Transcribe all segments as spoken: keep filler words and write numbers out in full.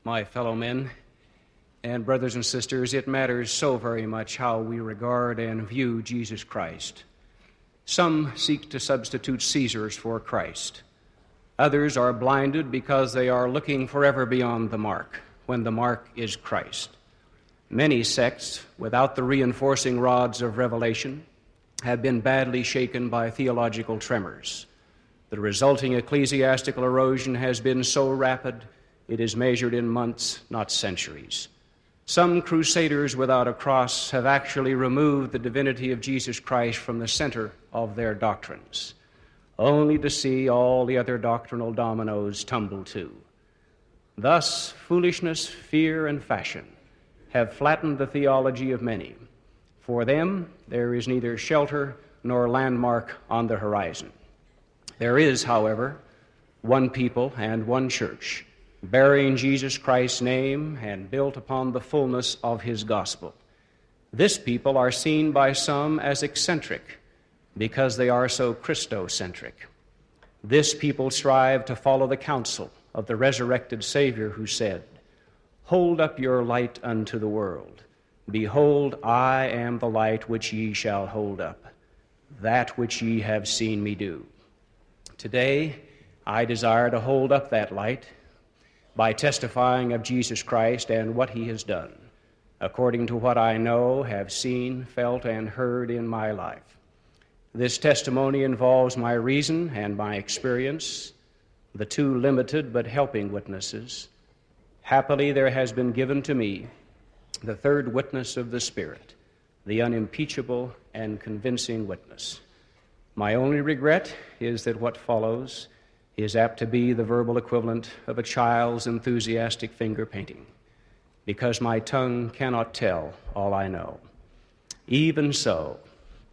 my fellow men and brothers and sisters, it matters so very much how we regard and view Jesus Christ. Some seek to substitute Caesars for Christ. Others are blinded because they are looking forever beyond the mark, when the mark is Christ. Many sects, without the reinforcing rods of revelation, have been badly shaken by theological tremors. The resulting ecclesiastical erosion has been so rapid, it is measured in months, not centuries. Some crusaders without a cross have actually removed the divinity of Jesus Christ from the center of their doctrines, only to see all the other doctrinal dominoes tumble too. Thus, foolishness, fear, and fashion have flattened the theology of many. For them, there is neither shelter nor landmark on the horizon. There is, however, one people and one church, bearing Jesus Christ's name and built upon the fullness of his gospel. This people are seen by some as eccentric because they are so Christocentric. This people strive to follow the counsel of the resurrected Savior who said, "Hold up your light unto the world. Behold, I am the light which ye shall hold up, that which ye have seen me do." Today, I desire to hold up that light by testifying of Jesus Christ and what he has done, according to what I know, have seen, felt, and heard in my life. This testimony involves my reason and my experience, the two limited but helping witnesses. Happily, there has been given to me the third witness of the Spirit, the unimpeachable and convincing witness. My only regret is that what follows is apt to be the verbal equivalent of a child's enthusiastic finger painting, because my tongue cannot tell all I know. Even so,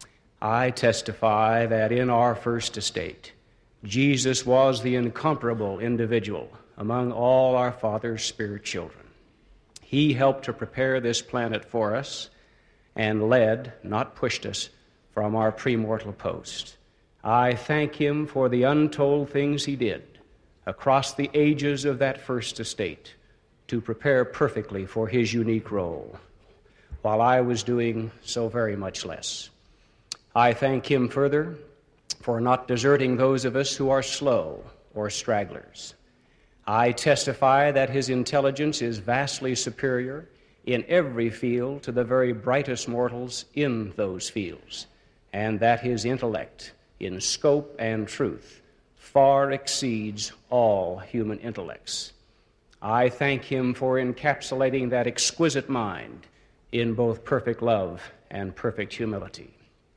I testify that in our first estate, Jesus was the incomparable individual among all our Father's spirit children. He helped to prepare this planet for us and led, not pushed us, from our premortal post. I thank him for the untold things he did across the ages of that first estate to prepare perfectly for his unique role, while I was doing so very much less. I thank him further for not deserting those of us who are slow or stragglers. I testify that his intelligence is vastly superior in every field to the very brightest mortals in those fields, and that his intellect in scope and truth far exceeds all human intellects. I thank him for encapsulating that exquisite mind in both perfect love and perfect humility.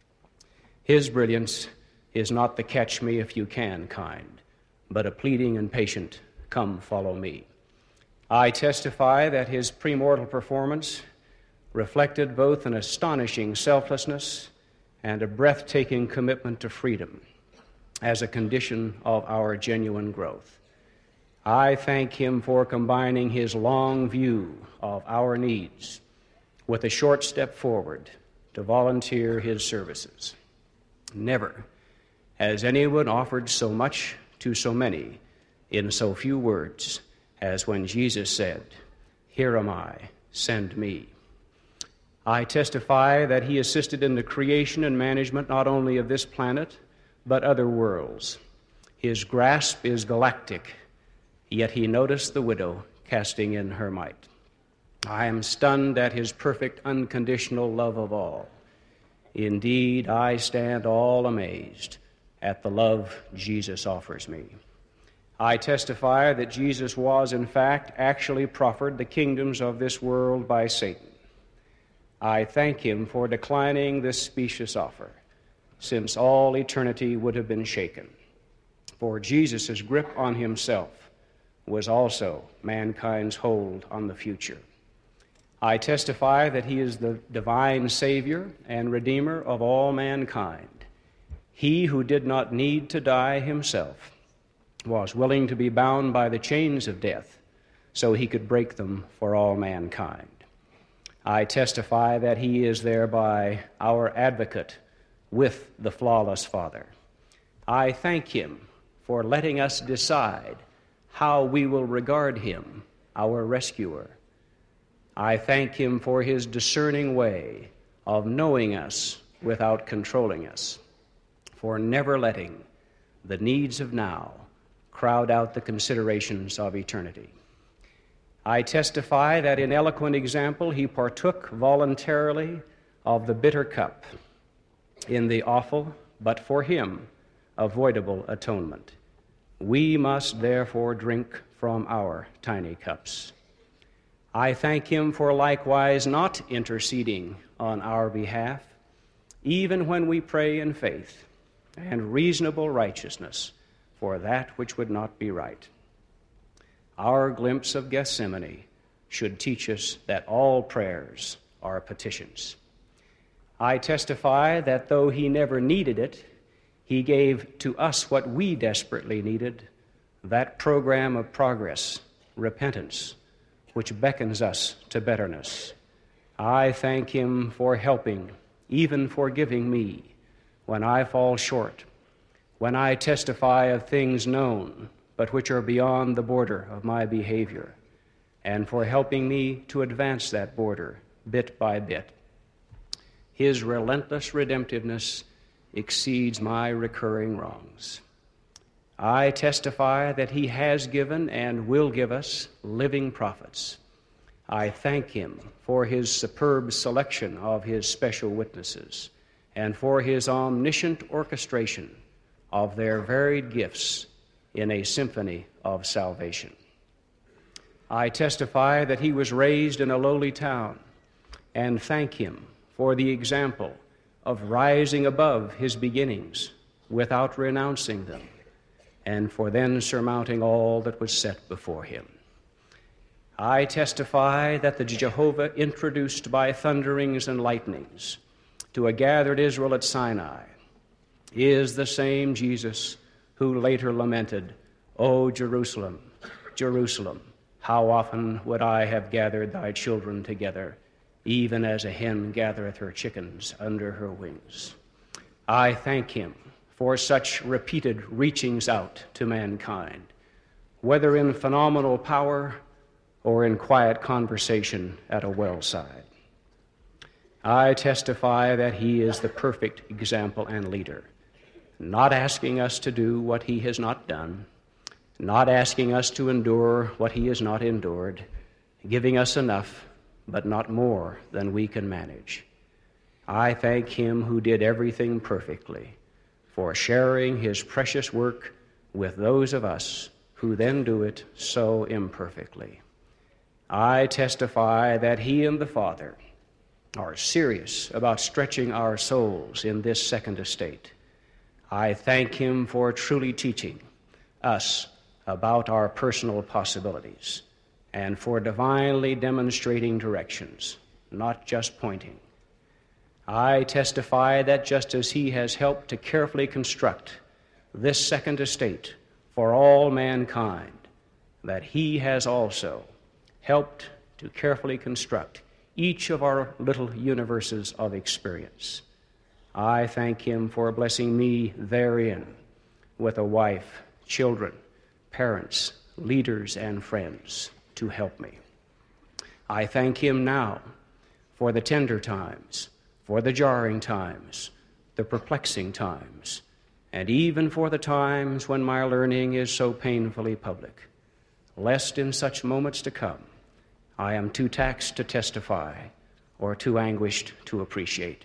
His brilliance is not the catch me if you can kind, but a pleading and patient, come follow me. I testify that his premortal performance reflected both an astonishing selflessness and a breathtaking commitment to freedom as a condition of our genuine growth. I thank him for combining his long view of our needs with a short step forward to volunteer his services. Never has anyone offered so much to so many in so few words as when Jesus said, "Here am I, send me." I testify that he assisted in the creation and management not only of this planet, but other worlds. His grasp is galactic, yet he noticed the widow casting in her mite. I am stunned at his perfect unconditional love of all. Indeed, I stand all amazed at the love Jesus offers me. I testify that Jesus was, in fact, actually proffered the kingdoms of this world by Satan. I thank him for declining this specious offer, since all eternity would have been shaken. For Jesus' grip on himself was also mankind's hold on the future. I testify that he is the divine Savior and Redeemer of all mankind. He who did not need to die himself was willing to be bound by the chains of death so he could break them for all mankind. I testify that he is thereby our advocate with the flawless Father. I thank him for letting us decide how we will regard him, our rescuer. I thank him for his discerning way of knowing us without controlling us, for never letting the needs of now crowd out the considerations of eternity. I testify that in eloquent example he partook voluntarily of the bitter cup in the awful, but for him, avoidable atonement. We must therefore drink from our tiny cups. I thank him for likewise not interceding on our behalf, even when we pray in faith and reasonable righteousness for that which would not be right. Our glimpse of Gethsemane should teach us that all prayers are petitions. I testify that though he never needed it, he gave to us what we desperately needed, that program of progress, repentance, which beckons us to betterness. I thank him for helping, even forgiving me, when I fall short, when I testify of things known, but which are beyond the border of my behavior, and for helping me to advance that border bit by bit. His relentless redemptiveness exceeds my recurring wrongs. I testify that he has given and will give us living prophets. I thank him for his superb selection of his special witnesses and for his omniscient orchestration of their varied gifts in a symphony of salvation. I testify that he was raised in a lowly town and thank him for the example of rising above his beginnings without renouncing them, and for then surmounting all that was set before him. I testify that the Jehovah introduced by thunderings and lightnings to a gathered Israel at Sinai is the same Jesus who later lamented, "O Jerusalem, Jerusalem, how often would I have gathered thy children together, even as a hen gathereth her chickens under her wings." I thank him for such repeated reachings out to mankind, whether in phenomenal power or in quiet conversation at a well side. I testify that he is the perfect example and leader, not asking us to do what he has not done, not asking us to endure what he has not endured, giving us enough, but not more than we can manage. I thank him who did everything perfectly for sharing his precious work with those of us who then do it so imperfectly. I testify that he and the Father are serious about stretching our souls in this second estate. I thank him for truly teaching us about our personal possibilities and for divinely demonstrating directions, not just pointing. I testify that just as he has helped to carefully construct this second estate for all mankind, that he has also helped to carefully construct each of our little universes of experience. I thank him for blessing me therein with a wife, children, parents, leaders, and friends to help me. I thank him now for the tender times, for the jarring times, the perplexing times, and even for the times when my learning is so painfully public, lest in such moments to come I am too taxed to testify or too anguished to appreciate.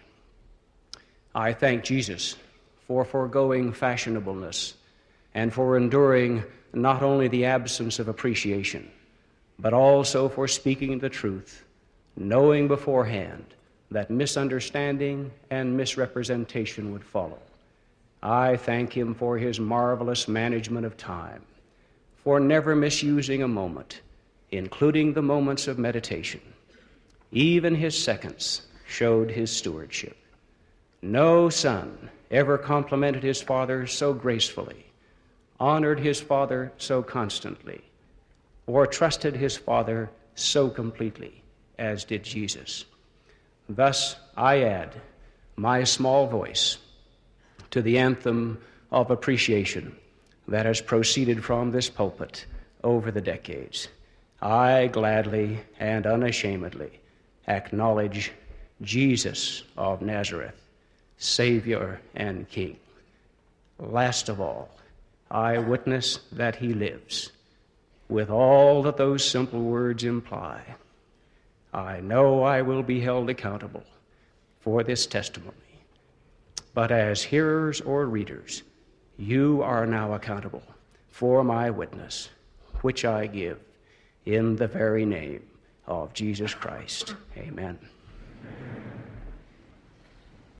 I thank Jesus for foregoing fashionableness and for enduring not only the absence of appreciation, but also for speaking the truth, knowing beforehand that misunderstanding and misrepresentation would follow. I thank him for his marvelous management of time, for never misusing a moment, including the moments of meditation. Even his seconds showed his stewardship. No son ever complimented his father so gracefully, honored his father so constantly, or trusted his father so completely as did Jesus. Thus, I add my small voice to the anthem of appreciation that has proceeded from this pulpit over the decades. I gladly and unashamedly acknowledge Jesus of Nazareth, Savior and King. Last of all, I witness that he lives, with all that those simple words imply. I know I will be held accountable for this testimony, but as hearers or readers, you are now accountable for my witness, which I give in the very name of Jesus Christ. Amen.